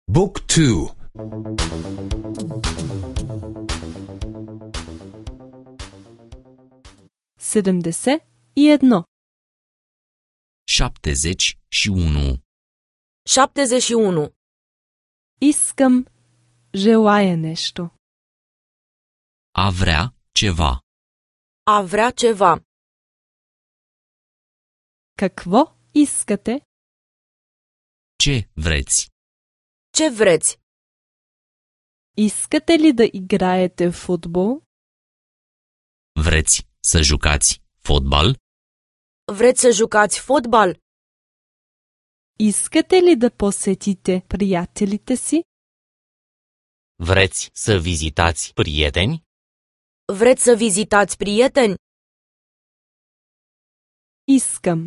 Book 2. 71. 71. 71. Искам, желая нещо. A vrea ceva. A vrea ceva. Какво искате? Ce vreți? Ce vreți? Искате ли да играете в футбол? Vreți să jucați fotbal? Vreți să jucați fotbal? Искате ли да посетите приятелите си? Vreți să vizitați prieteni? Vreți să vizitați prieteni? Искам.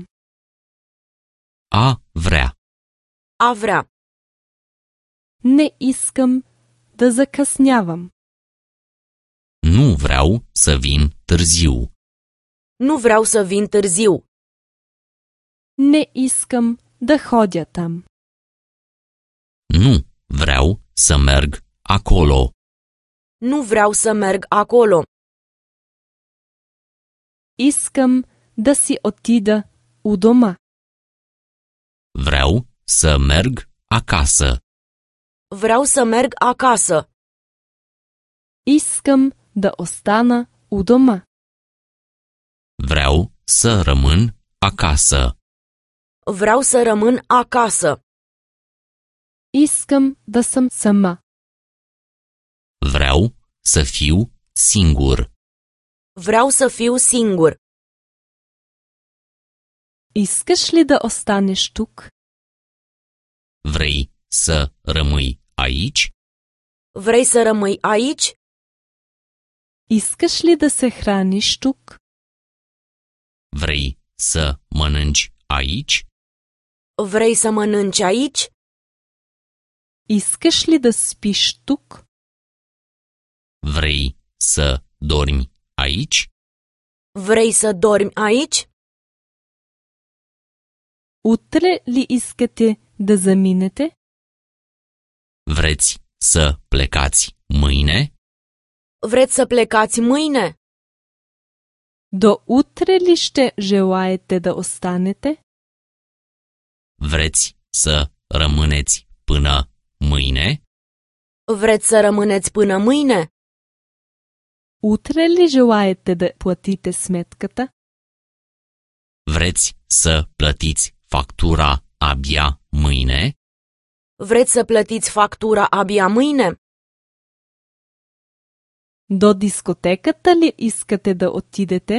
A vrea. A vrea. Не искам да закъснявам. Nu vreau să vin târziu. Nu vreau să vin târziu. Не искам да ходя там. Nu vreau să merg acolo. Nu vreau să merg acolo. Искам да си отида у дома. Vreau să merg acasă. Vreau să merg acasă. Искам да остана у дома. Vreau să rămân acasă. Vreau să rămân acasă. Искам да съм сама. Vreau să fiu singur. Vreau să fiu singur. Искаш ли да останеш тук? Vrei să rămâi aici? Vrei să rămâi aici? Искаш ли да се храниш тук? Vrei să mănânci aici? Vrei să mănânci aici? Искаш ли да спиш тук? Vrei să dormi aici? Vrei să dormi aici? Утре ли искате да заминете? Vreți să plecați mâine? Vreți să plecați mâine? До утре ли ще желаете да останете? Vreți să rămâneți până mâine? Vreți să rămâneți până mâine? Утре ли желаете да платите сметката? Vreți să plătiți factura abia mâine? Vreți să plătiți factura abia mâine? До дискотеката ли искате да отидете?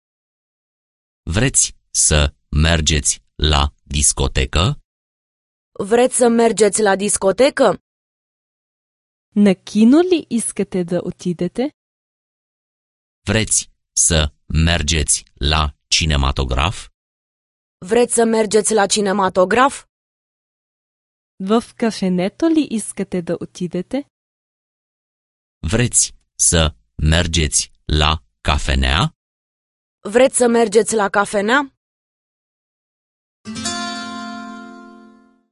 Vreți să mergeți la discotecă? Vreți să mergeți la discotecă? На кино ли искате да отидете? Vreți să mergeți la cinematograf? Vreți să mergeți la cinematograf? В кафенето ли искате да отидете? Vreți să mergeți la cafenea? Vreți să mergeți la cafenea?